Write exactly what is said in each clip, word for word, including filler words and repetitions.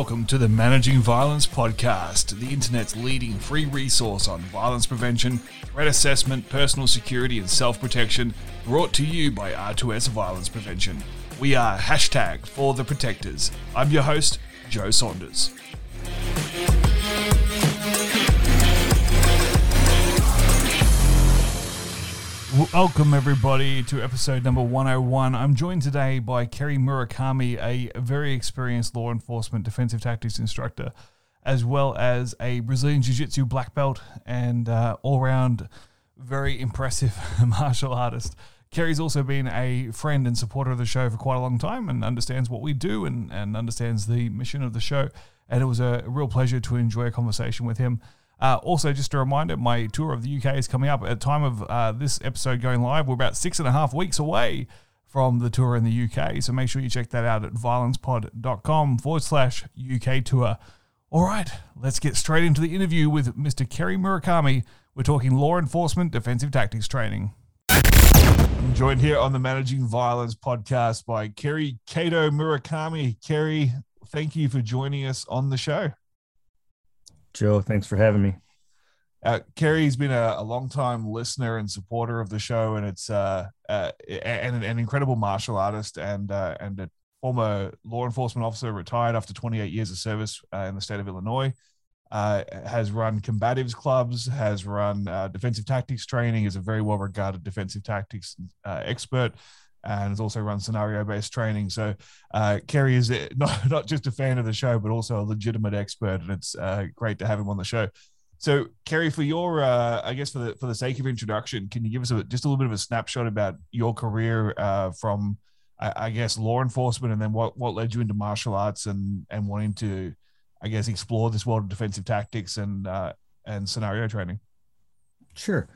Welcome to the Managing Violence Podcast, the internet's leading free resource on violence prevention, threat assessment, personal security and self-protection, brought to you by R two S Violence Prevention. We are hashtag for the protectors. I'm your host, Joe Saunders. Welcome everybody to episode number one oh one. I'm joined today by Kerry Murakami, a very experienced law enforcement defensive tactics instructor, as well as a Brazilian Jiu-Jitsu black belt and uh, all-round very impressive martial artist. Kerry's also been a friend and supporter of the show for quite a long time and understands what we do and, and understands the mission of the show. And it was a real pleasure to enjoy a conversation with him. Uh, also, just a reminder, my tour of the U K is coming up. At the time of uh, this episode going live, we're about six and a half weeks away from the tour in the U K. So make sure you check that out at violencepod.com forward slash UK tour. All right, let's get straight into the interview with Mister Kerry Murakami. We're talking law enforcement defensive tactics training. I'm joined here on the Managing Violence podcast by Kerry Kato Murakami. Kerry, thank you for joining us on the show. Joe, thanks for having me. Uh, Kerry's been a, a long-time listener and supporter of the show, and it's uh, uh, and an incredible martial artist and uh, and a former law enforcement officer, retired after twenty-eight years of service uh, in the state of Illinois. Uh, has run combatives clubs, has run uh, defensive tactics training, is a very well-regarded defensive tactics uh, expert, and has also run scenario-based training. So uh, Kerry is not, not just a fan of the show, but also a legitimate expert, and it's uh, great to have him on the show. So Kerry, for your, uh, I guess for the for the sake of introduction, can you give us a, just a little bit of a snapshot about your career uh, from, I, I guess, law enforcement, and then what, what led you into martial arts and and wanting to, I guess, explore this world of defensive tactics and uh, and scenario training? Sure.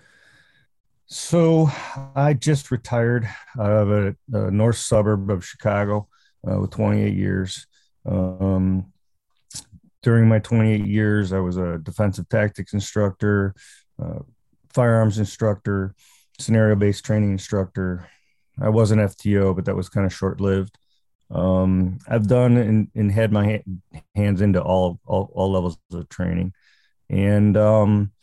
So I just retired out of a, a north suburb of Chicago uh, with twenty-eight years. Um, during my twenty-eight years, I was a defensive tactics instructor, uh, firearms instructor, scenario-based training instructor. I was an F T O, but that was kind of short-lived. Um, I've done and, and had my ha- hands into all, all all levels of training. And um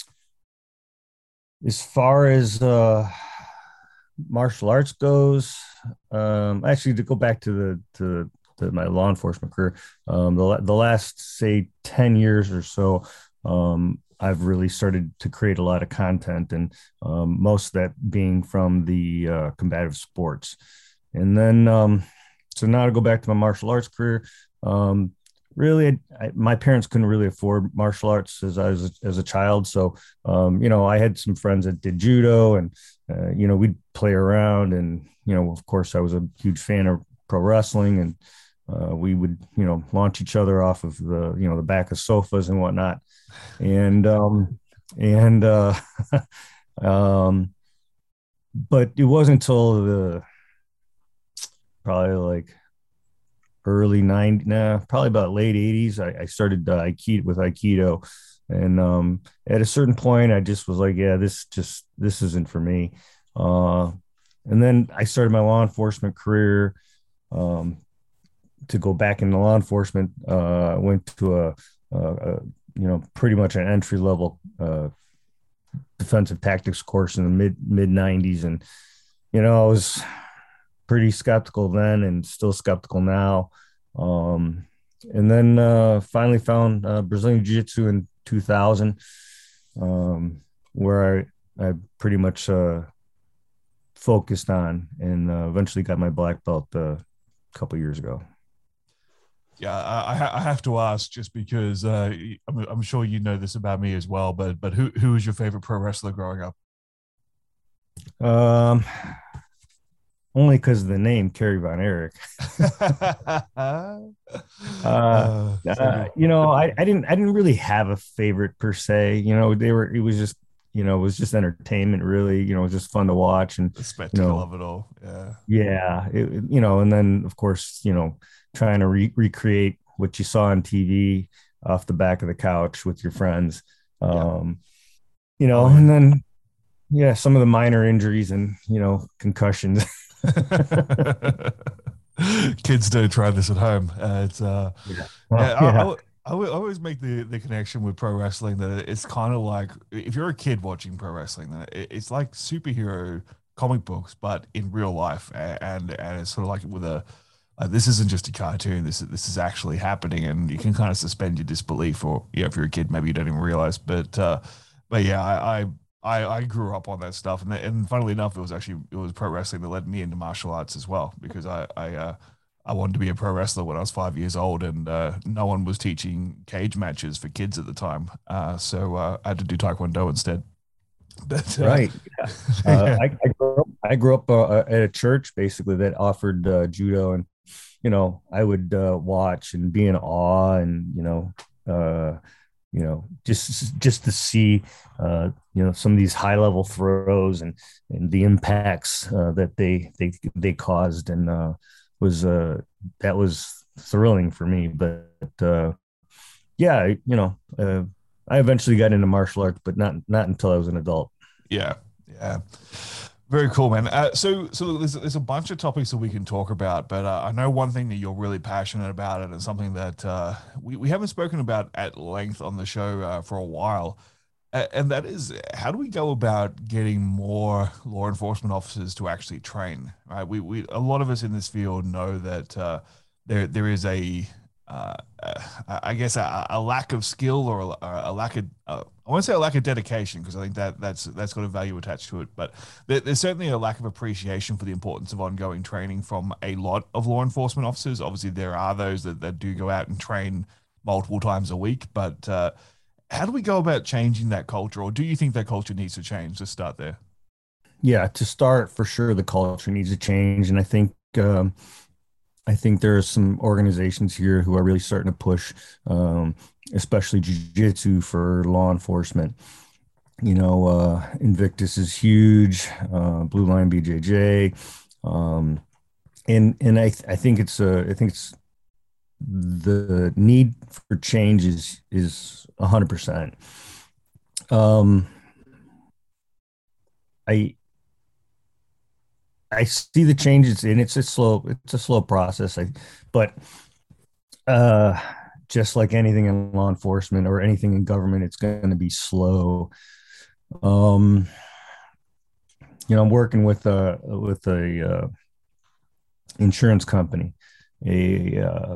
As far as uh, martial arts goes, um, actually, to go back to the to, to my law enforcement career, um, the the last say ten years or so, um, I've really started to create a lot of content, and um, most of that being from the uh, combative sports. And then, um, so now to go back to my martial arts career. Um, Really, I, my parents couldn't really afford martial arts as I was as a child. So, um, you know, I had some friends that did judo, and uh, you know, we'd play around. And you know, of course, I was a huge fan of pro wrestling, and uh, we would, you know, launch each other off of the, you know, the back of sofas and whatnot. And um, and uh, um, but it wasn't until the probably like early nineties, nah, probably about late eighties, I, I started uh, Aikido with Aikido. And um, at a certain point, I just was like, yeah, this just, this isn't for me. Uh, and then I started my law enforcement career. Um, to go back into law enforcement, uh, I went to a, a, a, you know, pretty much an entry level uh, defensive tactics course in the mid mid nineties. And, you know, I was pretty skeptical then and still skeptical now. Um, and then uh, finally found uh, Brazilian Jiu-Jitsu in two thousand, um, where I, I pretty much uh, focused on, and uh, eventually got my black belt uh, a couple years ago. Yeah, I, I have to ask, just because uh, I'm, I'm sure you know this about me as well, but but who who was your favorite pro wrestler growing up? Um, only because of the name Kerry Von Erich. uh, uh, uh, you know, I, I didn't I didn't really have a favorite per se. You know, they were it was just you know it was just entertainment, really. You know, it was just fun to watch, and the spectacle you know, of it all. Yeah, yeah. It, you know, and then of course, you know, trying to re- recreate what you saw on T V off the back of the couch with your friends. Um, yeah. You know, oh, and then yeah, some of the minor injuries and you know concussions. Kids don't try this at home. Uh, it's uh, Yeah. yeah, Well, I, I, yeah. would- I would always make the, the connection with pro wrestling that it's kind of like if you're a kid watching pro wrestling, then it, it's like superhero comic books, but in real life, and and, and it's sort of like with a uh, this isn't just a cartoon. This is this is actually happening, and you can kind of suspend your disbelief, or yeah, if you're a kid, maybe you don't even realize. But uh, but yeah, I, I I I grew up on that stuff, and and funnily enough, it was actually it was pro wrestling that led me into martial arts as well, because I I uh, I wanted to be a pro wrestler when I was five years old, and uh, no one was teaching cage matches for kids at the time, uh, so uh, I had to do taekwondo instead. But uh, Right. Yeah. Uh, yeah, I, I grew up, I grew up uh, at a church basically that offered uh, judo, and you know, I would uh, watch and be in awe, and you know, uh, you know, just just to see, uh, you know, some of these high level throws and and the impacts uh, that they they they caused, and uh, was uh, that was thrilling for me. But uh, yeah, you know, uh, I eventually got into martial arts, but not not until I was an adult. yeah, yeah. Very cool, man. Uh, so, so there's there's a bunch of topics that we can talk about, but uh, I know one thing that you're really passionate about, and it's something that uh, we we haven't spoken about at length on the show uh, for a while, uh, and that is how do we go about getting more law enforcement officers to actually train? Right? We we a lot of us in this field know that uh, there there is a uh, uh, I guess a, a lack of skill or a, a lack of uh, I won't say a lack of dedication because I think that that's that's got a value attached to it, but there, there's certainly a lack of appreciation for the importance of ongoing training from a lot of law enforcement officers. Obviously, there are those that, that do go out and train multiple times a week, but uh, how do we go about changing that culture, or do you think that culture needs to change? Let's start there. Yeah, to start, for sure, the culture needs to change, and I think um, I think there are some organizations here who are really starting to push, um, especially jujitsu for law enforcement. You know, uh, Invictus is huge, uh, Blue Line B J J, um, and and I I think it's uh, I think it's the need for change is is a hundred percent. Um, I I see the changes, and it's a slow it's a slow process. I but uh, just like anything in law enforcement or anything in government, it's going to be slow. Um, you know, I'm working with a with a uh, insurance company, a uh,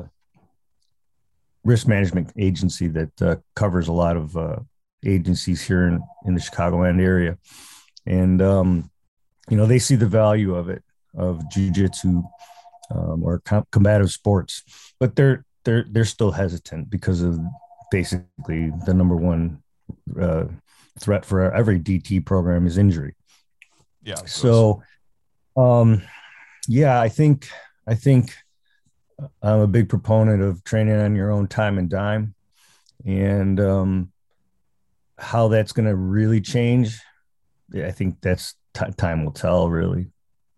risk management agency that uh, covers a lot of uh, agencies here in in the Chicagoland area, and um, you know, they see the value of it of jujitsu um, or com- combative sports, but they're they're they're still hesitant because of basically the number one uh, threat for every D T program is injury. Yeah, of course. So, um, yeah, I think I think I'm a big proponent of training on your own time and dime, and um, how that's going to really change. Yeah, I think that's t- time will tell. Really.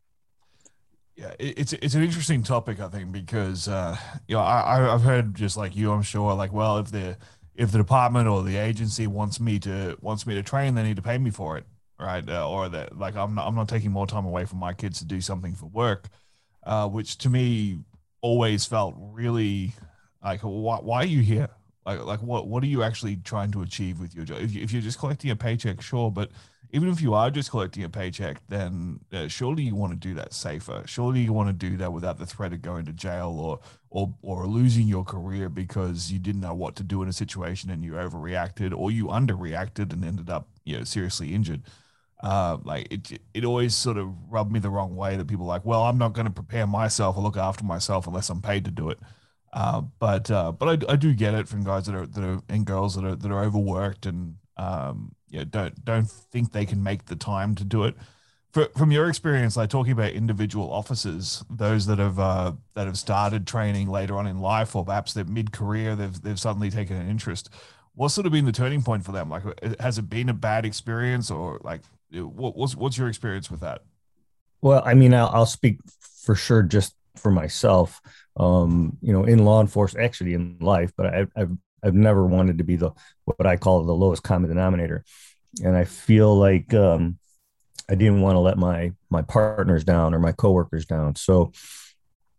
Yeah, it, it's it's an interesting topic, I think, because uh, you know I I- I've heard just like you, I'm sure, like well, if the if the department or the agency wants me to wants me to train, they need to pay me for it, right? Uh, or that like I'm not I'm not taking more time away from my kids to do something for work, uh, which to me always felt really like why why are you here? Like like what what are you actually trying to achieve with your job? If, you, if you're just collecting a paycheck, sure, but even if you are just collecting a paycheck, then uh, surely you want to do that safer. Surely you want to do that without the threat of going to jail or or or losing your career because you didn't know what to do in a situation and you overreacted or you underreacted and ended up you know seriously injured. Uh, like it, it always sort of rubbed me the wrong way that people are like, well, I'm not going to prepare myself or look after myself unless I'm paid to do it. Uh, but uh, but I, I do get it from guys that are that are and girls that are that are overworked and um, yeah don't don't think they can make the time to do it. For, from your experience, like talking about individual officers, those that have uh, that have started training later on in life, or perhaps they're mid career, they've they've suddenly taken an interest. What's sort of been the turning point for them? Like, has it been a bad experience, or like, what, what's what's your experience with that? Well, I mean, I'll, I'll speak for sure just for myself. Um, you know, in law enforcement, actually in life, but I, I've I've never wanted to be the what I call the lowest common denominator, and I feel like um, I didn't want to let my my partners down or my coworkers down. So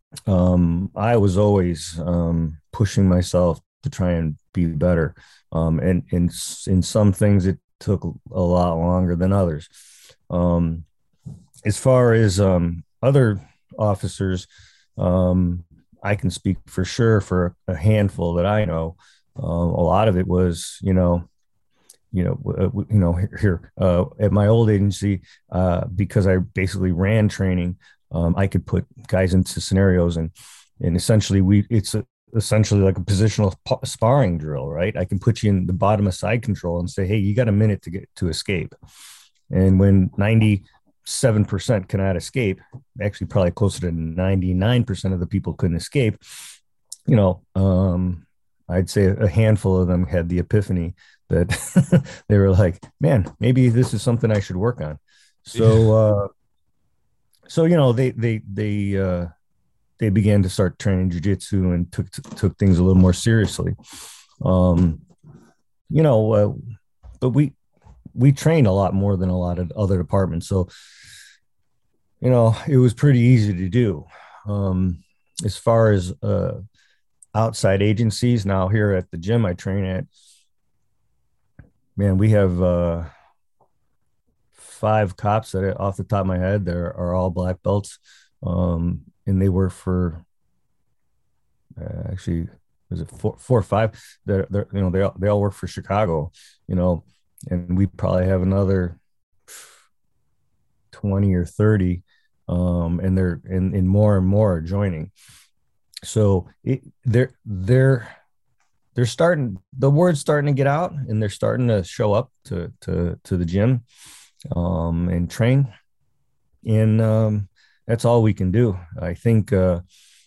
um, I was always um, pushing myself to try and be better. Um, and in in some things, it took a lot longer than others. Um, as far as um, other officers, um, I can speak for sure for a handful that I know. Uh, a lot of it was, you know, you know, uh, you know, here uh, at my old agency, uh, because I basically ran training, um, I could put guys into scenarios, and and essentially we it's a, essentially like a positional sparring drill, right? I can put you in the bottom of side control and say, hey, you got a minute to get to escape, and when ninety-seven percent cannot escape, actually probably closer to ninety-nine percent of the people couldn't escape, you know, um, I'd say a handful of them had the epiphany that they were like, man, maybe this is something I should work on. So, Yeah. uh, so, you know, they, they, they, uh, they began to start training jujitsu and took, took things a little more seriously. Um, you know, uh, but we, we trained a lot more than a lot of other departments. So, you know, it was pretty easy to do. Um, as far as, uh, outside agencies now here at the gym I train at, man, we have, uh, five cops that off the top of my head there are all black belts, um, and they work for uh, actually is it four four or five, they're, they're you know they all, they all work for Chicago, you know, and we probably have another twenty or thirty, um, and they're and, and more and more are joining. So it, they're they're they're starting, the word's starting to get out, and they're starting to show up to to to the gym, um, and train. And um, that's all we can do. I think, uh,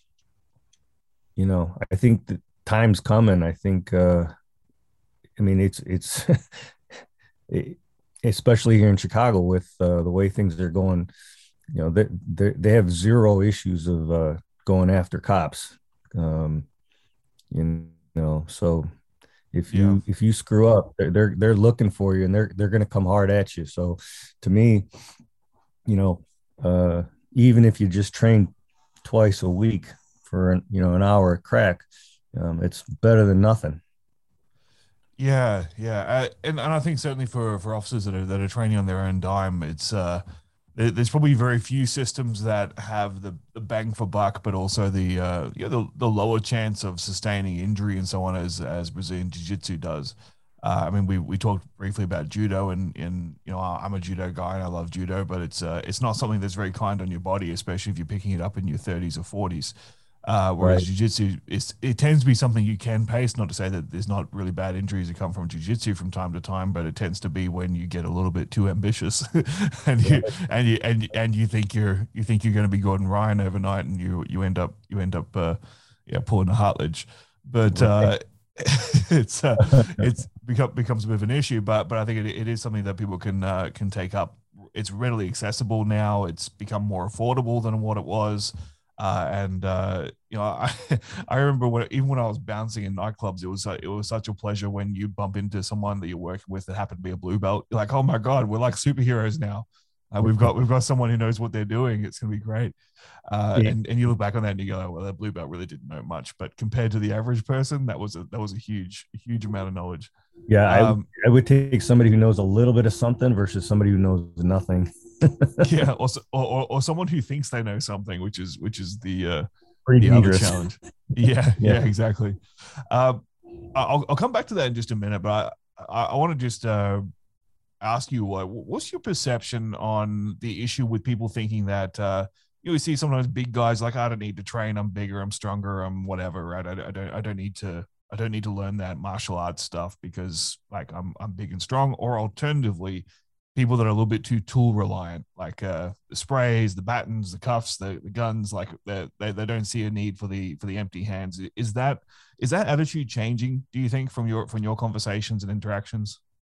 you know, I think the time's coming. I think, uh, I mean, it's, it's, it, especially here in Chicago with uh, the way things are going, you know, they, they, they have zero issues of uh, going after cops. Um, you know, so if Yeah. you, if you screw up, they're, they're, they're looking for you, and they're, they're going to come hard at you. So to me, you know, uh, even if you just train twice a week for an, you know, an hour at crack, um, it's better than nothing. Yeah, yeah, uh, and and I think certainly for for officers that are that are training on their own dime, it's uh, there, there's probably very few systems that have the, the bang for buck, but also the uh, you know, the the lower chance of sustaining injury and so on as as Brazilian Jiu Jitsu does. Uh, I mean, we we talked briefly about judo, and and you know, I'm a judo guy and I love judo, but it's uh, it's not something that's very kind on your body, especially if you're picking it up in your thirties or forties. Uh, whereas Right. jiu-jitsu is it tends to be something you can pace. Not to say that there's not really bad injuries that come from jiu-jitsu from time to time, but it tends to be when you get a little bit too ambitious, and you Right. and you and and you think you're you think you're going to be Gordon Ryan overnight, and you you end up you end up uh, yeah, pulling a Hartledge. But Right. uh, it's uh, it's become becomes a bit of an issue. But but I think it, it is something that people can uh, can take up. It's readily accessible now. It's become more affordable than what it was. Uh, and uh, you know, I, I remember when even when I was bouncing in nightclubs, it was uh, it was such a pleasure when you bump into someone that you're working with that happened to be a blue belt. You're like, oh my god, we're like superheroes now. Uh, we've got we've got someone who knows what they're doing. It's gonna be great. Uh, Yeah. and and you look back on that and you go, oh, well, that blue belt really didn't know much, but compared to the average person, that was a that was a huge huge amount of knowledge. Yeah, I Um, I would take somebody who knows a little bit of something versus somebody who knows nothing. yeah, or, or or someone who thinks they know something, which is which is the uh, Pretty the other dangerous. challenge. Yeah, Yeah. yeah, exactly. Um, I'll I'll come back to that in just a minute, but I I, I want to just uh, ask you what what's your perception on the issue with people thinking that uh, you know, we see sometimes big guys like, I don't need to train, I'm bigger, I'm stronger, I'm whatever, right? I, I don't I don't need to I don't need to learn that martial arts stuff because like I'm I'm big and strong. Or alternatively, people that are a little bit too tool reliant, like uh, the sprays, the batons, the cuffs, the, the guns, like they, they they don't see a need for the for the empty hands. Is that is that attitude changing? Do you think from your from your conversations and interactions?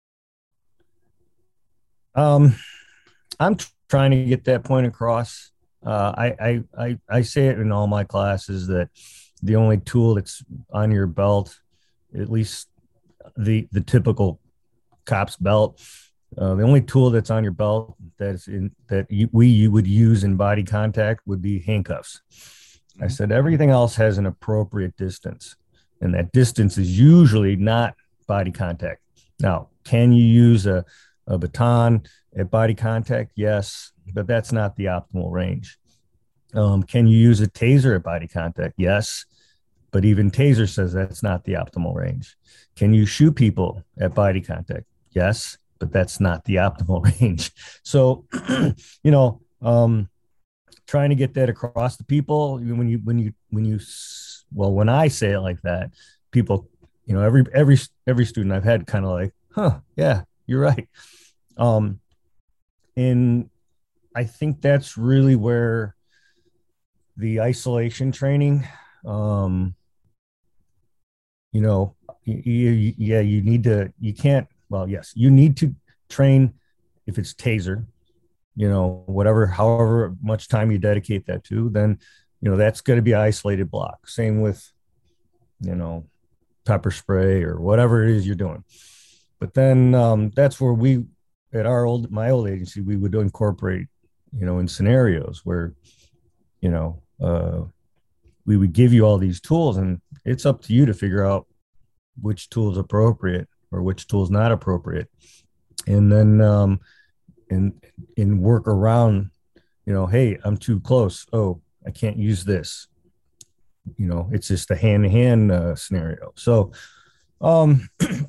Um, I'm tr- trying to get that point across. Uh, I, I I I say it in all my classes that the only tool that's on your belt, at least the the typical cop's belt, uh, the only tool that's on your belt that's in that you, we you would use in body contact would be handcuffs. I Mhm. said everything else has an appropriate distance, and that distance is usually not body contact. Now, can you use a, a baton at body contact? Yes, but that's not the optimal range. Um, can you use a taser at body contact? Yes, but even taser says that's not the optimal range. Can you shoot people at body contact? Yes, but that's not the optimal range. So, you know, um, trying to get that across to people when you when you when you well when I say it like that, people, you know, every every every student I've had kind of like, huh, yeah, you're right. Um, and I think that's really where the isolation training, um, you know, you, you, yeah, you need to, you can't, well, yes, you need to train if it's taser, you know, whatever, however much time you dedicate that to, then, you know, that's going to be an isolated block. Same with, you know, pepper spray or whatever it is you're doing. But then um, that's where we, at our old, my old agency, we would incorporate, you know, in scenarios where, you know, uh, we would give you all these tools and it's up to you to figure out which tool is appropriate or which tool is not appropriate. And then, um, and, and work around, you know, hey, I'm too close. Oh, I can't use this. You know, it's just a hand to hand scenario. So, um,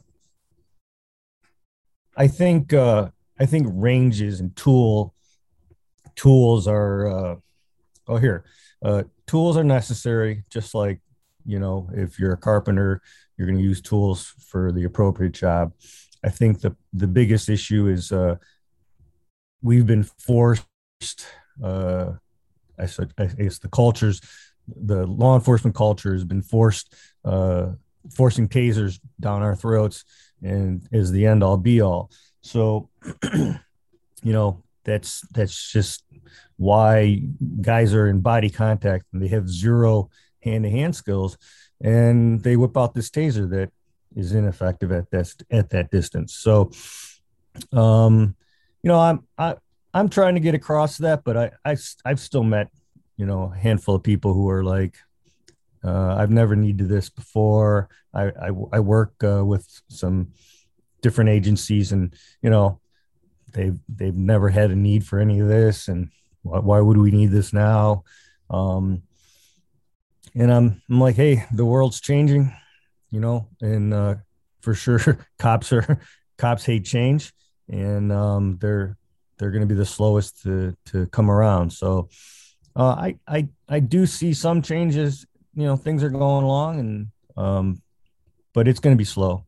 I think, uh, I think ranges and tool tools are, uh, oh, here, uh, tools are necessary, just like, you know, if you're a carpenter, you're going to use tools for the appropriate job. I think the, the biggest issue is uh, we've been forced, uh, I, said, I guess the cultures, the law enforcement culture has been forced, uh, forcing tasers down our throats and is the end all be all. So, you know, that's, that's just why guys are in body contact and they have zero hand to hand skills and they whip out this taser that is ineffective at that, at that distance. So, um, you know, I'm, I, I'm trying to get across that, but I, I, I've still met, you know, a handful of people who are like, uh, I've never needed this before. I, I, I work uh, with some different agencies and, you know, they've, they've never had a need for any of this. And why, why would we need this now? Um, and I'm, I'm like, hey, the world's changing, you know, and uh, for sure, cops are cops hate change, and um, they're they're going to be the slowest to to come around. So uh, I I I do see some changes. You know, things are going along, and um, but it's going to be slow.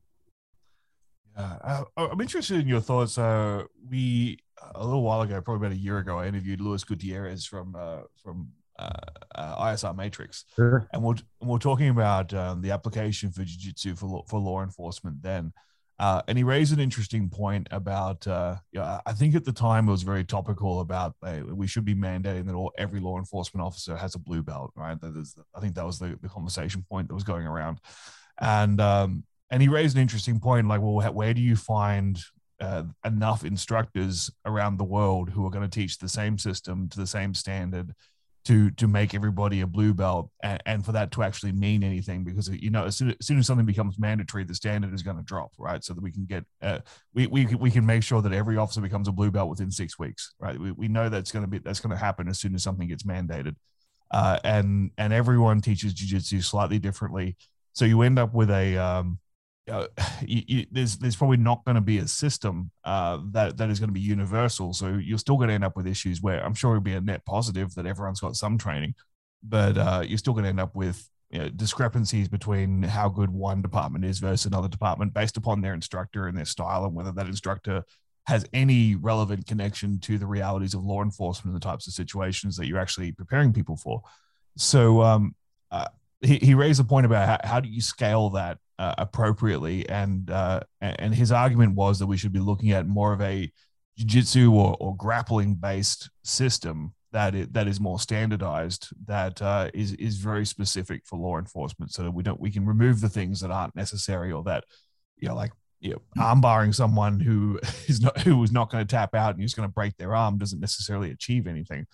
Yeah, uh, I'm interested in your thoughts. Uh, we a little while ago, probably about a year ago, I interviewed Luis Gutierrez from uh, from uh, uh, I S R Matrix, Sure. and we're and we're talking about um, the application for jiu-jitsu for law, for law enforcement then. Uh, and he raised an interesting point about, uh, yeah, I think at the time it was very topical about uh, we should be mandating that all, every law enforcement officer has a blue belt, right? That is, I think that was the, the conversation point that was going around, and um, and he raised an interesting point, like, well, where do you find uh, enough instructors around the world who are going to teach the same system to the same standard to to make everybody a blue belt, and, and for that to actually mean anything? Because, you know, as soon, as soon as something becomes mandatory, the standard is going to drop, right? So that we can get uh, we, we we can make sure that every officer becomes a blue belt within six weeks, right? We, we know that's going to be that's going to happen as soon as something gets mandated, uh, and and everyone teaches jiu-jitsu slightly differently, so you end up with a um, uh, you, you, there's there's probably not going to be a system uh, that that is going to be universal. So you're still going to end up with issues where I'm sure it'll be a net positive that everyone's got some training, but uh, you're still going to end up with, you know, discrepancies between how good one department is versus another department based upon their instructor and their style, and whether that instructor has any relevant connection to the realities of law enforcement and the types of situations that you're actually preparing people for. So um, uh, he, he raised a point about how, how do you scale that uh, appropriately, and uh, and his argument was that we should be looking at more of a jiu-jitsu or, or grappling based system that is, that is more standardized, that uh, is is very specific for law enforcement, so that we don't we can remove the things that aren't necessary, or that, you know, like, you know, arm barring someone who is not who is not going to tap out and who's going to break their arm doesn't necessarily achieve anything.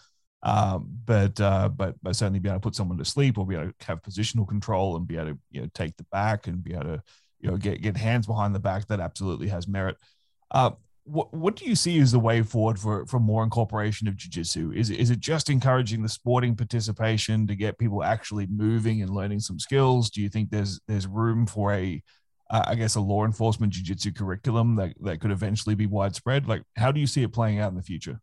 Um, but, uh, but but certainly be able to put someone to sleep, or be able to have positional control and be able to, you know, take the back and be able to, you know, get get hands behind the back. That absolutely has merit. Uh, what what do you see as the way forward for for more incorporation of jiu-jitsu? Is is it just encouraging the sporting participation to get people actually moving and learning some skills? Do you think there's there's room for a uh, I guess a law enforcement jiu-jitsu curriculum that that could eventually be widespread? Like, how do you see it playing out in the future?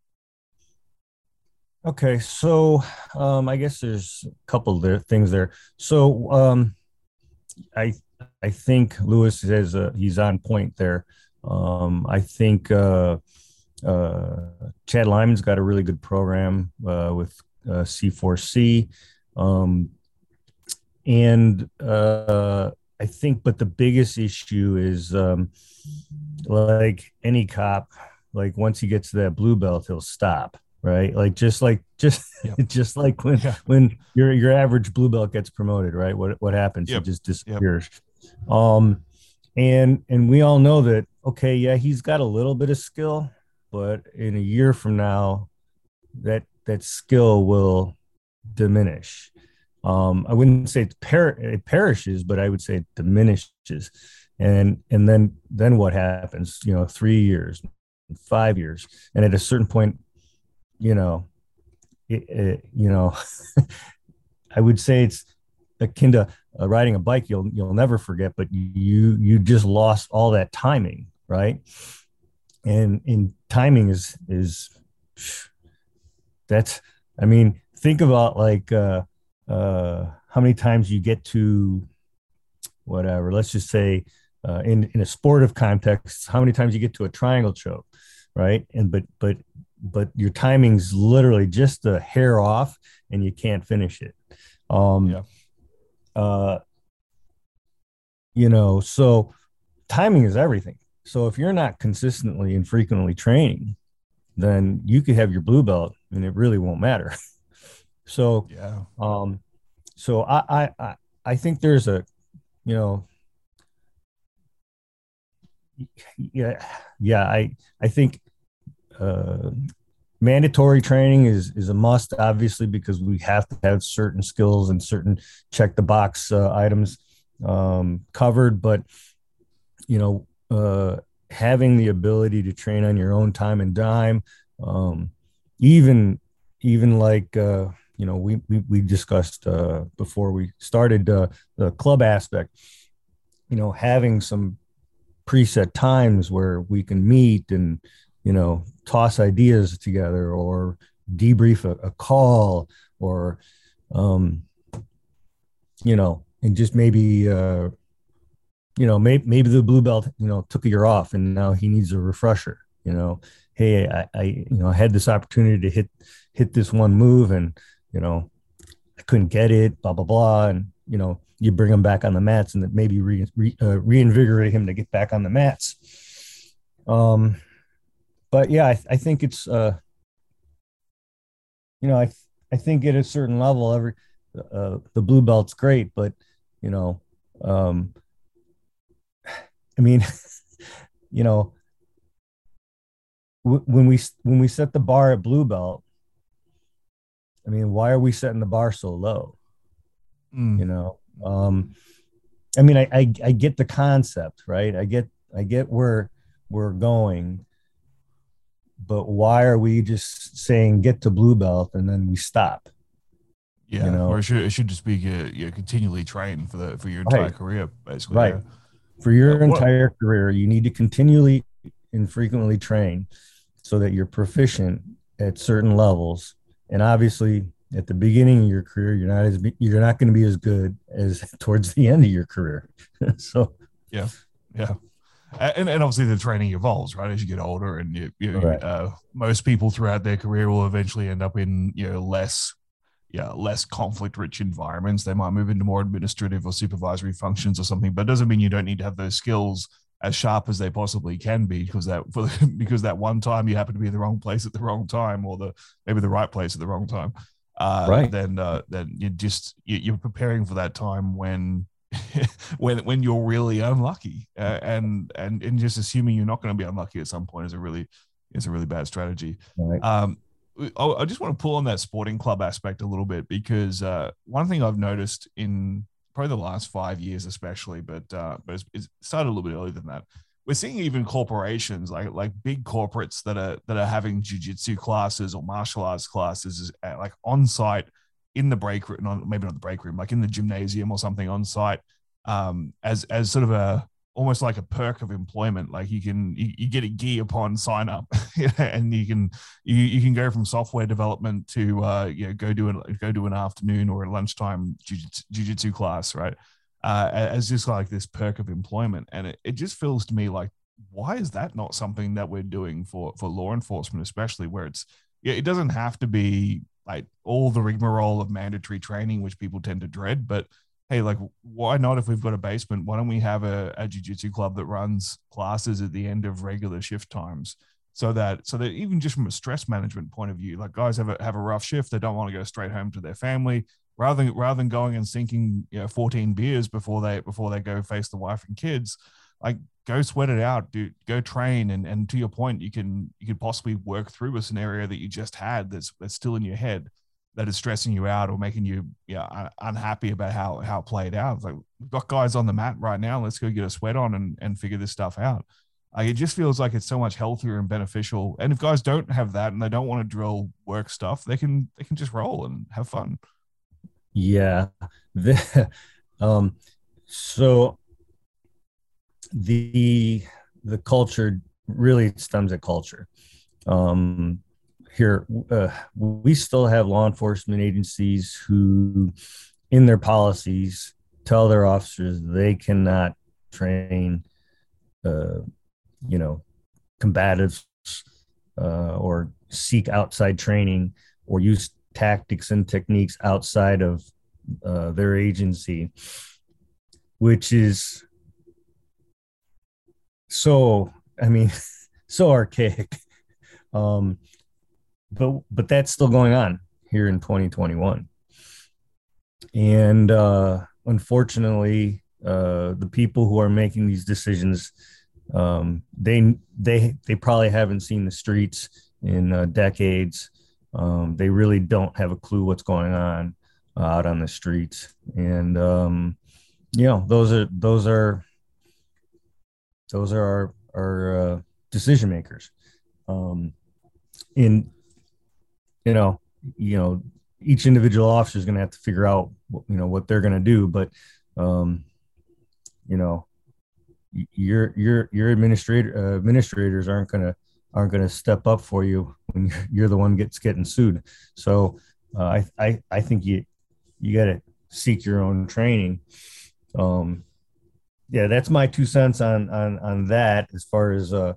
Okay, so um, I guess there's a couple of things there. So um, I I think Lewis says uh, he's on point there. Um, I think uh, uh, Chad Lyman's got a really good program uh, with uh, C four C, um, and uh, I think, but the biggest issue is um, like any cop, like once he gets to that blue belt, he'll stop. Right, like just like just yep. just like when yeah. when your your average blue belt gets promoted, right? What what happens? Yep. He just disappears. Yep. Um, and and we all know that. Okay, yeah, he's got a little bit of skill, but in a year from now, that that skill will diminish. Um, I wouldn't say it, per- it perishes, but I would say it diminishes. And and then then what happens? You know, three years, five years, and at a certain point, you know, it, it, you know, I would say it's akin to uh, riding a bike. You'll you'll never forget, but you you just lost all that timing, right? And in timing is is that's. I mean, think about like uh, uh, how many times you get to whatever. Let's just say uh, in in a sportive context, how many times you get to a triangle choke, right? And but but but your timing's literally just a hair off and you can't finish it. Um, yeah. Uh, you know, so timing is everything. So if you're not consistently and frequently training, then you could have your blue belt and it really won't matter. So, yeah. Um, so I, I, I think there's a, you know, yeah, yeah, I, I think, uh, mandatory training is is a must, obviously, because we have to have certain skills and certain check the box uh, items um, covered. But you know, uh, having the ability to train on your own time and dime, um, even even like uh, you know, we we, we discussed uh, before we started uh, the club aspect. You know, having some preset times where we can meet and, you know, toss ideas together or debrief a, a call or, um, you know, and just maybe, uh, you know, maybe, maybe the blue belt, you know, took a year off and now he needs a refresher, you know, hey, I, I, you know, I had this opportunity to hit, hit this one move and, you know, I couldn't get it, blah, blah, blah. And, you know, you bring him back on the mats and that maybe re, re, uh, reinvigorate him to get back on the mats. Um, but yeah, I, I think it's, uh, you know, I, I think at a certain level, every, uh, the blue belt's great, but, you know, um, I mean, you know, w- when we, when we set the bar at blue belt, I mean, why are we setting the bar so low? Mm. You know, um, I mean, I, I, I get the concept, right? I get, I get where we're going, but why are we just saying get to blue belt and then we stop? Yeah, you know? Or it should, it should just be you, you continually train for the for your entire right. career, basically. Right. Yeah. For your uh, entire what? career, you need to continually and frequently train so that you're proficient at certain levels. And obviously, at the beginning of your career, you're not as you're not going to be as good as towards the end of your career. So, yeah, yeah. And, and obviously the training evolves, right? As you get older, and you, you, right. uh, most people throughout their career will eventually end up in, you know, less, yeah, less conflict-rich environments. They might move into more administrative or supervisory functions or something, but it doesn't mean you don't need to have those skills as sharp as they possibly can be, because that for the, because that one time you happen to be in the wrong place at the wrong time, or the maybe the right place at the wrong time. Uh, right. Then, uh, then you just you, you're preparing for that time when. when when you're really unlucky, uh, and and and just assuming you're not going to be unlucky at some point is a really is a really bad strategy. Right. Um, I, I just want to pull on that sporting club aspect a little bit because uh, one thing I've noticed in probably the last five years, especially, but uh, but it's, it's started a little bit earlier than that. We're seeing even corporations like like big corporates that are that are having jujitsu classes or martial arts classes at, like on site in the break room, not, maybe not the break room, like in the gymnasium or something on site, um, as as sort of a almost like a perk of employment. Like you can you, you get a gi upon sign up, and you can you, you can go from software development to uh, you know go do an go do an afternoon or a lunchtime jiu-jitsu class, right? Uh, as just like this perk of employment, and it, it just feels to me like, why is that not something that we're doing for for law enforcement, especially where it's yeah, it doesn't have to be like all the rigmarole of mandatory training, which people tend to dread, but hey, like, why not if we've got a basement? Why don't we have a, a jiu-jitsu club that runs classes at the end of regular shift times so that so that even just from a stress management point of view, like guys have a have a rough shift, they don't want to go straight home to their family. Rather than rather than going and sinking, you know, fourteen beers before they before they go face the wife and kids, like go sweat it out, dude. Go train, and and to your point, you can you could possibly work through a scenario that you just had that's that's still in your head, that is stressing you out or making you yeah unhappy about how how it played out. It's like, we've got guys on the mat right now. Let's go get a sweat on and and figure this stuff out. Like, it just feels like it's so much healthier and beneficial. And if guys don't have that and they don't want to drill work stuff, they can they can just roll and have fun. Yeah. The, um, so the the culture really stems at culture. Um, here, uh, we still have law enforcement agencies who, in their policies, tell their officers they cannot train, uh, you know, combatives uh, or seek outside training or use tactics and techniques outside of uh, their agency, which is so, I mean, so archaic. Um, but but that's still going on here in twenty twenty-one, and uh, unfortunately, uh, the people who are making these decisions, um, they they they probably haven't seen the streets in uh, decades. Um, they really don't have a clue what's going on uh, out on the streets, and um, you know, those are those are those are our our uh, decision makers. Um, in you know, you know, each individual officer is going to have to figure out, you know, what they're going to do. But, um, you know, your your your administrator uh, administrators aren't going to aren't going to step up for you when you're, you're the one gets getting sued. So uh, I I I think you you got to seek your own training. Um, yeah, that's my two cents on on on that as far as uh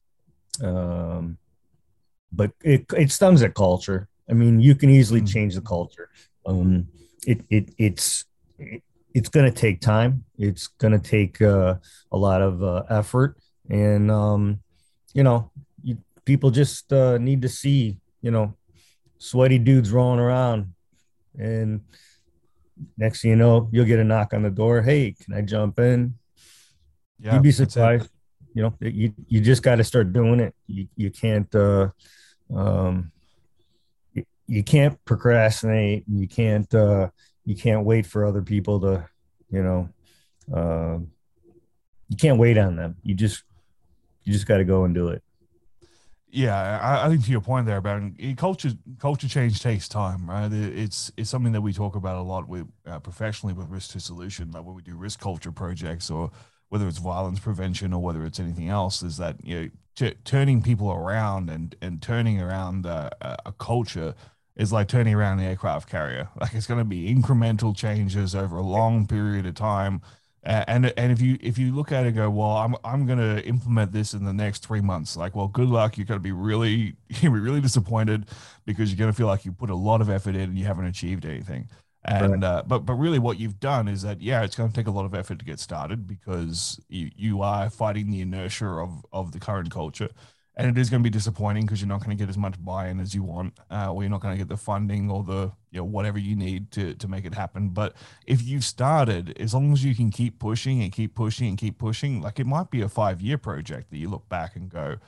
um but it it stems at culture. I mean, you can easily change the culture. Um, it it it's it, it's going to take time. It's going to take uh, a lot of uh, effort, and um, you know, you, people just uh, need to see, you know, sweaty dudes rolling around, and next thing you know, you'll get a knock on the door. Hey, can I jump in? Yeah, You'd be surprised. You know, you you just got to start doing it. You you can't. Uh, um, you, you can't procrastinate. You can't. Uh, you can't wait for other people to, you know. Uh, you can't wait on them. You just you just got to go and do it. Yeah, I, I think to your point there about culture, culture change takes time, right? It's it's something that we talk about a lot with uh, professionally with Risk to Solution, like when we do risk culture projects, or whether it's violence prevention or whether it's anything else. Is that, you know, t- turning people around and and turning around uh, a culture is like turning around an aircraft carrier. Like, it's going to be incremental changes over a long period of time. And and if you if you look at it and go, well, I'm I'm gonna implement this in the next three months, like, well, good luck. You're gonna be really you're gonna be really disappointed, because you're gonna feel like you put a lot of effort in and you haven't achieved anything. Right. And uh, but but really, what you've done is that, yeah, it's gonna take a lot of effort to get started, because you you are fighting the inertia of of the current culture, and it is going to be disappointing because you're not going to get as much buy-in as you want, uh, or you're not going to get the funding or the, you know, whatever you need to to make it happen. But if you've started, as long as you can keep pushing and keep pushing and keep pushing, like, it might be a five-year project that you look back and go,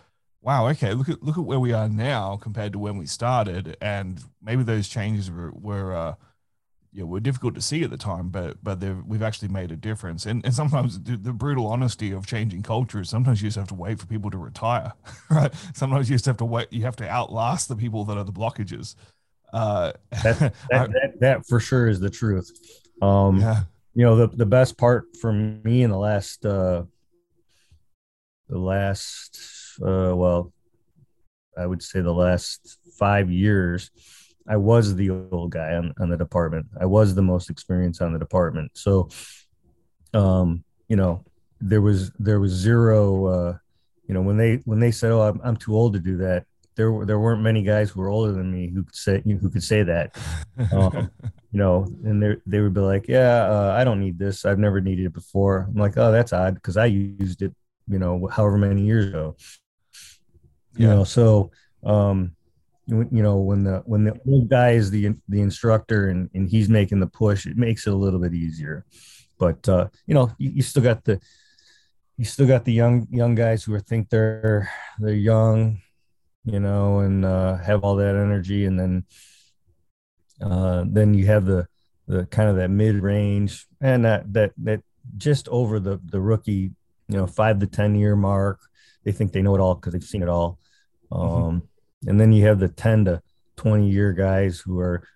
Wow. Okay. Look at look at where we are now compared to when we started, and maybe those changes were were uh, yeah were difficult to see at the time, but but they've we've actually made a difference. And and sometimes the, the brutal honesty of changing culture is sometimes you just have to wait for people to retire, right? Sometimes you just have to wait. You have to outlast the people that are the blockages. Uh, That that I, that, that for sure is the truth. Um, yeah. you know, the the best part for me in the last uh the last uh well, I would say the last five years, I was the old guy on, on the department. I was the most experienced on the department. So um, you know, there was there was zero uh, you know, when they when they said, "Oh, I'm, I'm too old to do that," there were there weren't many guys who were older than me who could say who could say that. Um, you know, and they they would be like, "Yeah, uh, I don't need this. I've never needed it before." I'm like, "Oh, that's odd because I used it, you know, however many years ago." You Yeah. know, so um, you, you know, when the when the old guy is the the instructor and and he's making the push, it makes it a little bit easier. But uh, you know, you, you still got the you still got the young young guys who are, think they're they're young, you know, and uh, have all that energy, and then uh, then you have the the kind of that mid range and that that that just over the the rookie, you know, five to ten year mark. They think they know it all because they've seen it all. Mhm. Um, and then you have the ten to twenty year guys who are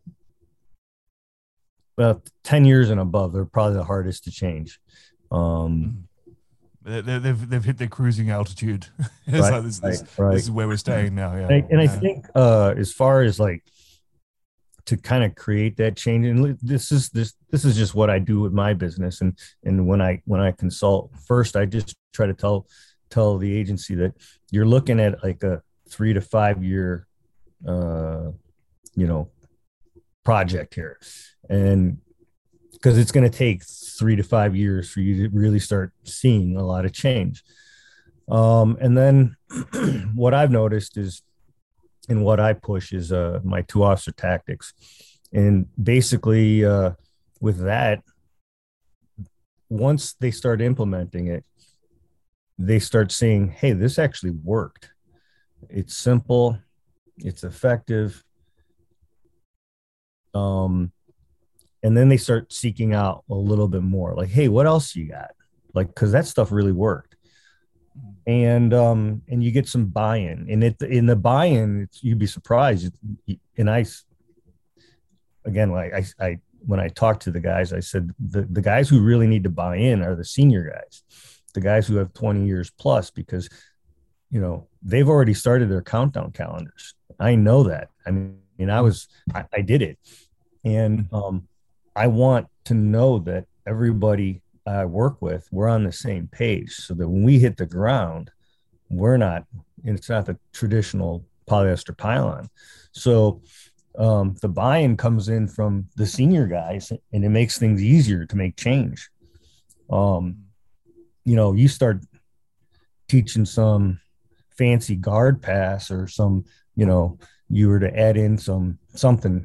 well ten years and above. They're probably the hardest to change. Um, Mhm. They, they- they've they've hit their cruising altitude. It's right, like this right, this right. this is where we're staying now. Yeah. And I, and I Yeah. think uh, as far as like to kind of create that change, and this is this this is just what I do with my business, and and when I when I consult, first I just try to tell tell the agency that you're looking at like a three to five year uh, you know project here, and because it's going to take three to five years for you to really start seeing a lot of change. Um, and then what I've noticed is, and what I push is uh, my two officer tactics. And basically, uh, with that, once they start implementing it, they start seeing, hey, this actually worked. It's simple, it's effective. Um, and then they start seeking out a little bit more like, hey, what else you got? Like, because that stuff really worked. And um and you get some buy-in, and it in the buy-in it's, you'd be surprised. And I again, like I, I when I talked to the guys, I said the, the guys who really need to buy in are the senior guys, the guys who have twenty years plus, because you know they've already started their countdown calendars. I know that. I mean, I was I, I did it, and um, I want to know that everybody I work with, we're on the same page, so that when we hit the ground, we're not. It's not the traditional polyester pylon. So um, the buy-in comes in from the senior guys, and it makes things easier to make change. Um, you know, you start teaching some fancy guard pass or some, you know, you were to add in some something,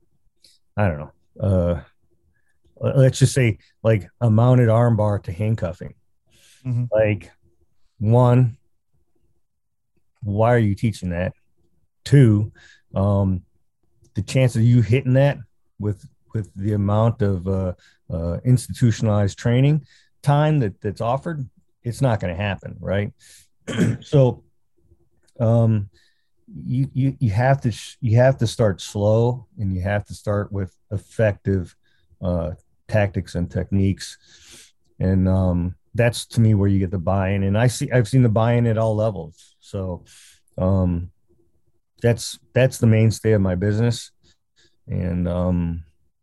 I don't know. Uh, let's just say like a mounted armbar to handcuffing. Mm-hmm. Like, one, why are you teaching that? Two, um, the chance of you hitting that with with the amount of uh, uh, institutionalized training time that that's offered, it's not going to happen, right? So um, you, you you have to sh- you have to start slow, and you have to start with effective uh, tactics and techniques, and um, that's to me where you get the buy-in. And I see I've seen the buy-in at all levels. So um, that's that's the mainstay of my business, and um,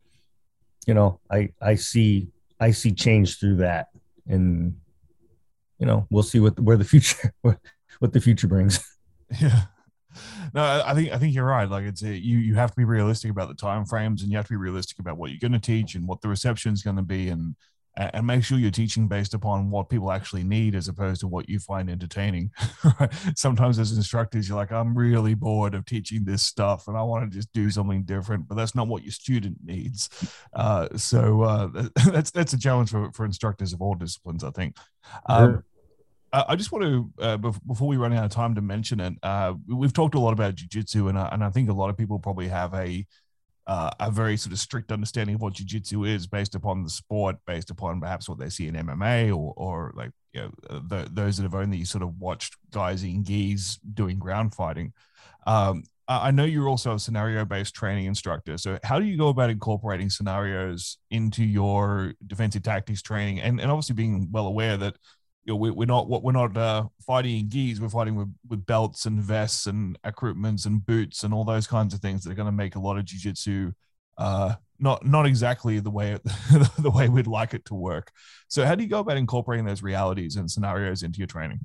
you know I I see I see change through that, and you know we'll see what where the future what, what the future brings. Yeah. No, I I think I think you're right. Like it's a, you you have to be realistic about the time frames, and you have to be realistic about what you're going to teach and what the reception is going to be, and and make sure you're teaching based upon what people actually need as opposed to what you find entertaining. Right? Sometimes as instructors, you're like, I'm really bored of teaching this stuff, and I want to just do something different, but that's not what your student needs. Uh, so uh, that's that's a challenge for for instructors of all disciplines, I think. Um, Sure. Uh, I just want to, uh, before we run out of time, to mention it. Uh, we've talked a lot about jiu-jitsu, and, uh, and I think a lot of people probably have a uh, a very sort of strict understanding of what jiu-jitsu is based upon the sport, based upon perhaps what they see in M M A or, or like, you know, the, those that have only sort of watched guys in gis doing ground fighting. Um, I know you're also a scenario-based training instructor. So how do you go about incorporating scenarios into your defensive tactics training? And, and obviously being well aware that, you know, we, we're not what we're not uh, fighting in gis. We're fighting with, with belts and vests and accoutrements and boots and all those kinds of things that are going to make a lot of jiu-jitsu uh, not not exactly the way the way we'd like it to work. So how do you go about incorporating those realities and scenarios into your training?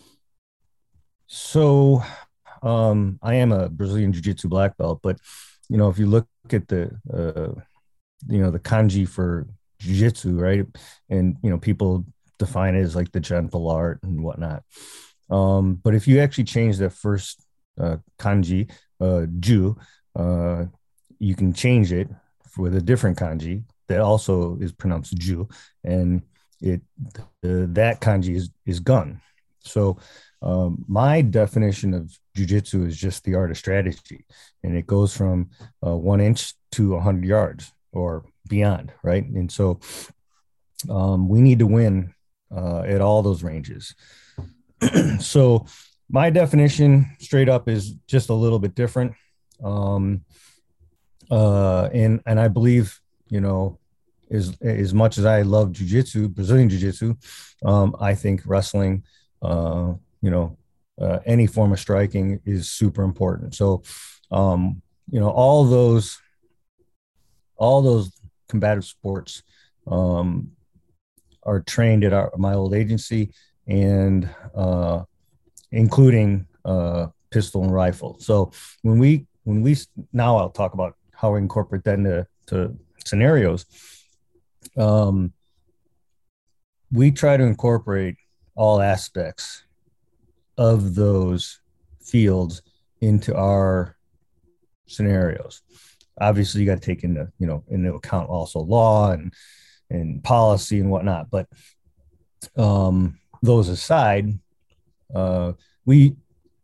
So um, I am a Brazilian Jiu-Jitsu black belt, but you know, if you look at the uh, you know the kanji for Jiu-Jitsu, right, and you know people define it as like the gentle art and whatnot. Um, but if you actually change that first uh, kanji, uh, ju, uh, you can change it with a different kanji that also is pronounced ju, and it uh, that kanji is is gun. So um, my definition of jiu-jitsu is just the art of strategy, and it goes from uh, one inch to a hundred yards or beyond, right? And so um, we need to win uh, at all those ranges. So my definition straight up is just a little bit different. Um, uh, and, and I believe, you know, as, as much as I love jiu-jitsu, Brazilian jiu-jitsu, um, I think wrestling, uh, you know, uh, any form of striking is super important. So, um, you know, all those, all those combative sports, um, are trained at our, my old agency, and uh, including uh, pistol and rifle. So when we, when we, now I'll talk about how we incorporate that into to scenarios. Um, we try to incorporate all aspects of those fields into our scenarios. Obviously, you got to take into, you know, into account also law and and policy and whatnot. But um, those aside, uh, we,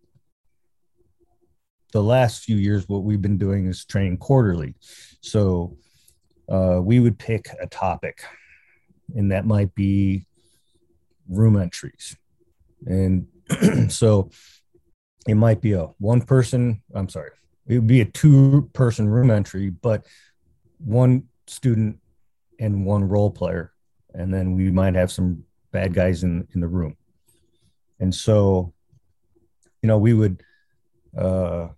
the last few years, what we've been doing is training quarterly. So uh, we would pick a topic, and that might be room entries. And so it might be a one person, I'm sorry, it would be a two person room entry, but one student and one role player, and then we might have some bad guys in in the room. And so, you know, we would uh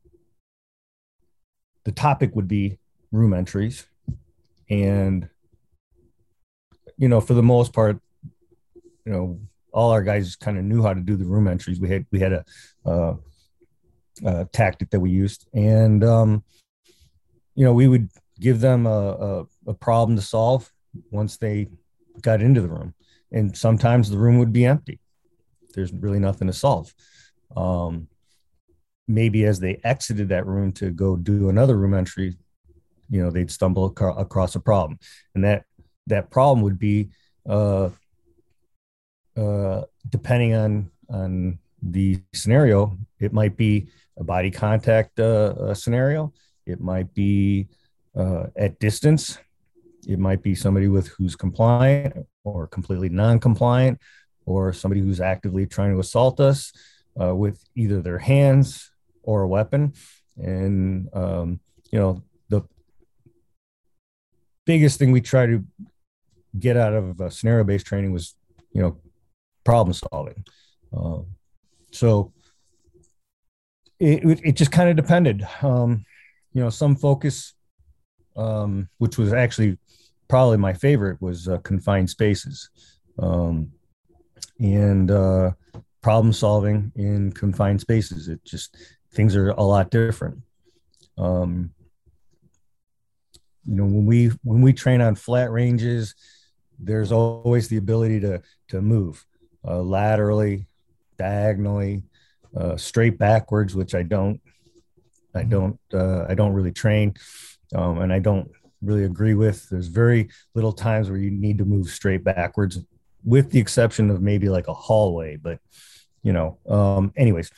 the topic would be room entries, and you know, for the most part, you know, all our guys kind of knew how to do the room entries. We had we had a uh, uh tactic that we used, and um you know, we would give them a, a, a problem to solve once they got into the room. And sometimes the room would be empty. There's really nothing to solve. Um, maybe as they exited that room to go do another room entry, you know, they'd stumble ac- across a problem. And that, that problem would be, uh, uh, depending on, on the scenario, it might be a body contact uh, scenario. It might be uh, at distance. It might be somebody with who's compliant or completely non-compliant, or somebody who's actively trying to assault us uh, with either their hands or a weapon. And, um, you know, the biggest thing we try to get out of uh, scenario-based training was, you know, problem solving. Uh, so it, it just kind of depended. Um, you know, some focus, um, which was actually probably my favorite, was uh, confined spaces, um, and uh, problem solving in confined spaces. It just, things are a lot different. Um, you know, when we when we train on flat ranges, there's always the ability to to move uh, laterally, diagonally, uh, straight backwards, which I don't. I don't uh, I don't really train, um, and I don't really agree with. There's very little times where you need to move straight backwards. with the exception of maybe like a hallway, but you know, um, anyways,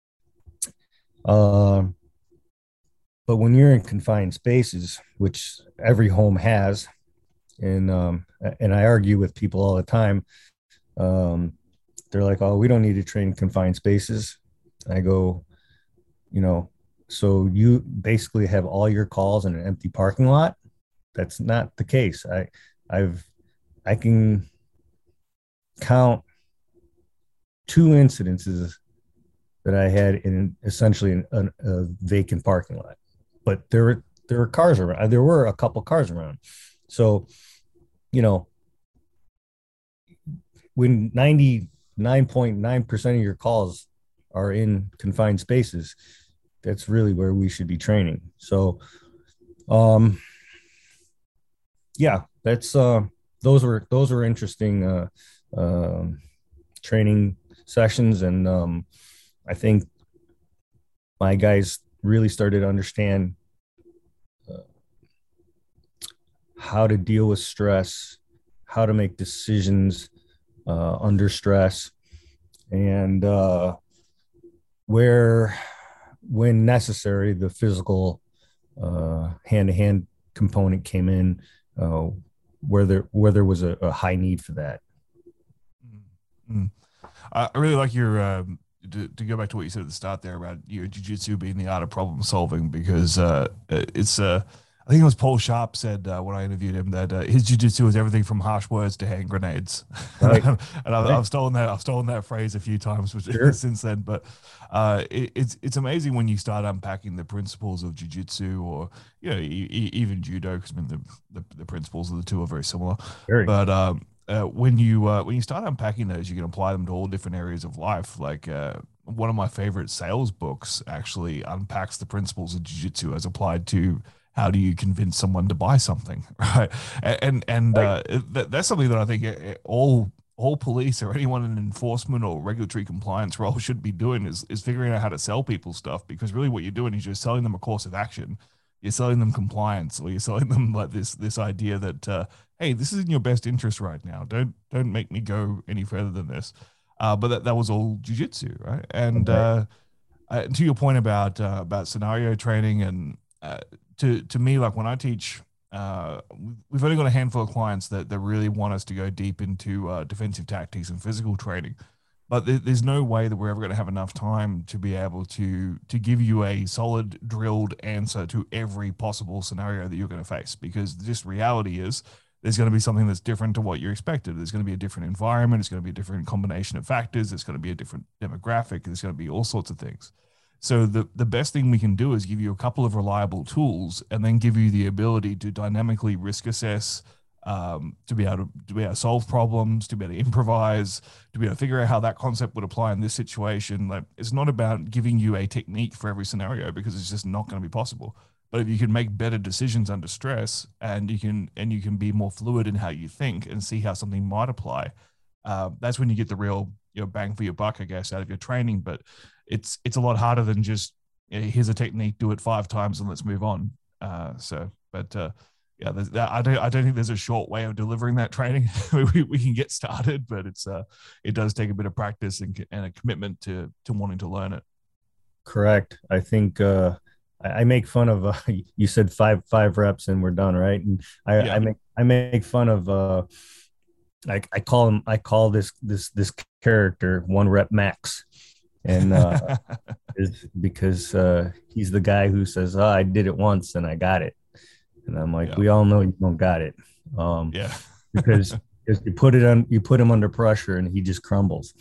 um, but when you're in confined spaces, which every home has, and um, and I argue with people all the time, um, they're like, "Oh, we don't need to train in confined spaces." I go, you know, so you basically have all your calls in an empty parking lot. That's not the case. I, I've, I can count two incidences that I had in essentially an, an, a vacant parking lot, but there were there were cars around. There were a couple cars around, so you know when ninety-nine point nine percent of your calls are in confined spaces, that's really where we should be training. So, um, yeah, that's uh, those were those were interesting uh, uh, training sessions, and um, I think my guys really started to understand uh, how to deal with stress, how to make decisions uh, under stress, and uh, where, when necessary, the physical uh, hand-to-hand component came in, uh, where there where there was a, a high need for that. Mm-hmm. I really like your um, to, to go back to what you said at the start there about your jiu-jitsu being the art of problem solving, because uh, it's uh, I think it was Paul Sharp said uh, when I interviewed him that uh, his jiu-jitsu is everything from harsh words to hand grenades. Right. and I've, right. I've stolen that I've stolen that phrase a few times sure. since then. But uh, it, it's it's amazing when you start unpacking the principles of jiu-jitsu, or you know e- even judo, because I mean the, the the principles of the two are very similar. Very. But um, uh, when you uh, when you start unpacking those, you can apply them to all different areas of life. Like uh, one of my favorite sales books actually unpacks the principles of jiu-jitsu as applied to how do you convince someone to buy something, right? And and uh, that, that's something that I think all all police or anyone in enforcement or regulatory compliance role should be doing is is figuring out how to sell people stuff, because really what you're doing is you're selling them a course of action. You're selling them compliance, or you're selling them like this this idea that uh, hey, this is in your best interest right now. Don't don't make me go any further than this. Uh, but that, that was all jiu-jitsu, right? And uh, uh, to your point about uh, about scenario training, and uh, to to me, like when I teach, uh, we've only got a handful of clients that, that really want us to go deep into uh, defensive tactics and physical training. But th- there's no way that we're ever going to have enough time to be able to to give you a solid drilled answer to every possible scenario that you're going to face, because just reality is there's going to be something that's different to what you expected. There's going to be a different environment. It's going to be a different combination of factors. It's going to be a different demographic. There's going to be all sorts of things. So the, the best thing we can do is give you a couple of reliable tools, and then give you the ability to dynamically risk assess, um, to be able to, to be able to solve problems, to be able to improvise, to be able to figure out how that concept would apply in this situation. Like, it's not about giving you a technique for every scenario, because it's just not going to be possible. But if you can make better decisions under stress, and you can and you can be more fluid in how you think and see how something might apply, uh, that's when you get the real, you know, bang for your buck, I guess, out of your training. But it's it's a lot harder than just, you know, here's a technique, do it five times and let's move on. Uh, so, but uh, yeah, I don't I don't think there's a short way of delivering that training. we, we can get started, but it's uh it does take a bit of practice and, and a commitment to to wanting to learn it. Correct. I think uh, I make fun of uh, you said five five reps and we're done, right? And I, yeah. I make I make fun of uh, I, I call him I call this this this character one rep max, and uh, is because uh, he's the guy who says, "Oh, I did it once and I got it," and I'm like, yeah. we all know you don't got it, um, yeah, because because you put it on you put him under pressure and he just crumbles.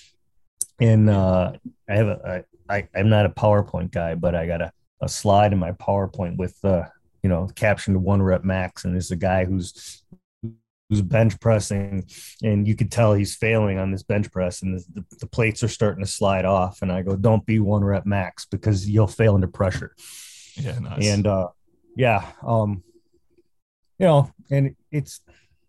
And uh, I have a I, I I'm not a PowerPoint guy, but I got a a slide in my PowerPoint with uh, you know, captioned one rep max, and there's a guy who's who's bench pressing, and you could tell he's failing on this bench press, and the, the plates are starting to slide off. And I go, don't be one rep max, because you'll fail under pressure. Yeah, nice. And uh, yeah, um, you know, and it's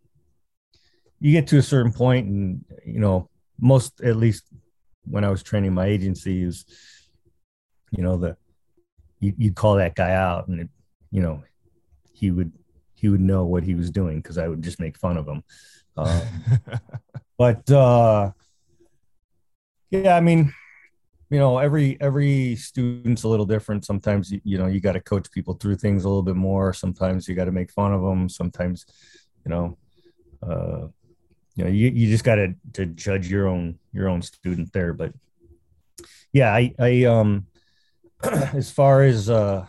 you get to a certain point, and you know, most, at least when I was training my agency, is, you know, the you, you'd call that guy out, and it, you know, he would he would know what he was doing, because I would just make fun of him. Um, but uh, yeah, I mean, you know, every every student's a little different. Sometimes you, you know you got to coach people through things a little bit more. Sometimes you got to make fun of them. Sometimes, you know, uh, you know, you, you just got to to judge your own your own student there. But yeah, I I um as far as uh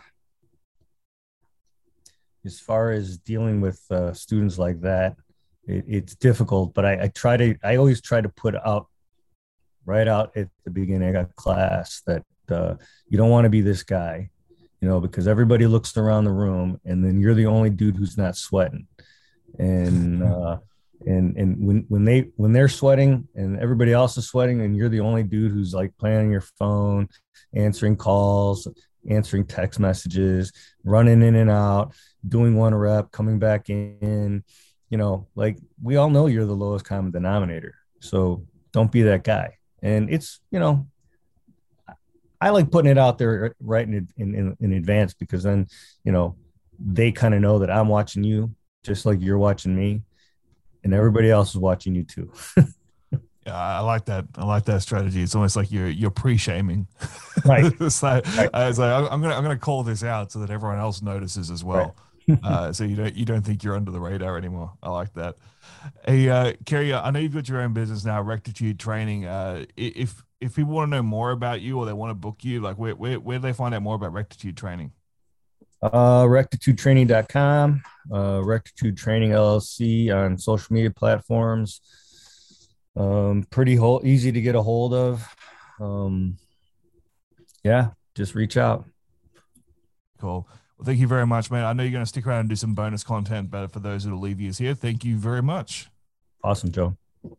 as far as dealing with uh, students like that, it, it's difficult. But I, I try to I always try to put out right out at the beginning of class that uh, you don't want to be this guy, you know, because everybody looks around the room and then you're the only dude who's not sweating. And uh, and and when when they when they're sweating and everybody else is sweating and you're the only dude who's like playing on your phone, answering calls, answering text messages, running in and out, doing one rep, coming back in, you know, like we all know you're the lowest common denominator. So don't be that guy. And it's, you know, I like putting it out there right in in, in advance, because then, you know, they kind of know that I'm watching you just like you're watching me, and everybody else is watching you too. Yeah, I like that. I like that strategy. It's almost like you're you're pre-shaming. Right. It's like, right. I was like, I'm gonna I'm gonna call this out so that everyone else notices as well. Right. uh, so you don't you don't think you're under the radar anymore. I like that. Hey, uh, Kerry, I know you've got your own business now, Rectitude Training. Uh, if if people want to know more about you or they want to book you, like where where where do they find out more about Rectitude Training? Uh, rectitude training dot com, uh, Rectitude Training L L C on social media platforms. Um, pretty whole, easy to get a hold of. Um, yeah, just reach out. Cool. Well, thank you very much, man. I know you're going to stick around and do some bonus content, but for those who will leave you here, thank you very much. Awesome, Joe.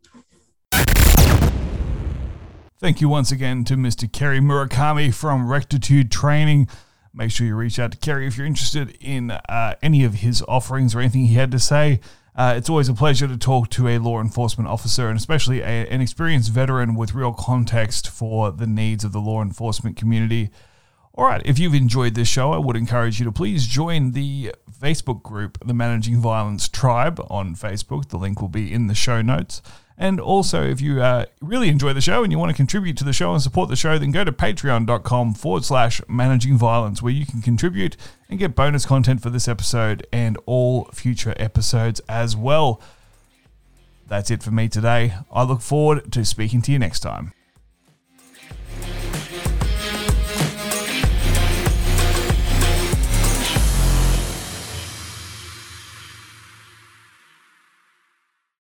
Thank you once again to Mister Kerry Murakami from Rectitude Training. Make sure you reach out to Kerry if you're interested in uh, any of his offerings or anything he had to say. Uh, it's always a pleasure to talk to a law enforcement officer, and especially a, an experienced veteran with real context for the needs of the law enforcement community. All right, if you've enjoyed this show, I would encourage you to please join the Facebook group, the Managing Violence Tribe on Facebook. The link will be in the show notes. And also, if you uh, really enjoy the show and you want to contribute to the show and support the show, then go to patreon.com forward slash managing violence, where you can contribute and get bonus content for this episode and all future episodes as well. That's it for me today. I look forward to speaking to you next time.